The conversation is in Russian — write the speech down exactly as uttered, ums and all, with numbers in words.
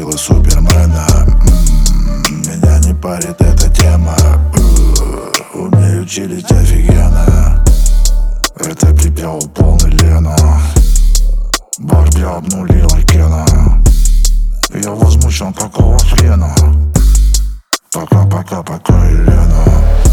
обнулила Супермена. М-м, Меня не парит эта тема. У- Умею чилить офигенно. Это пепел полный Лена. Барби обнулила Кена. Я возмущен, какого хрена? Пока-пока-пока, Елена.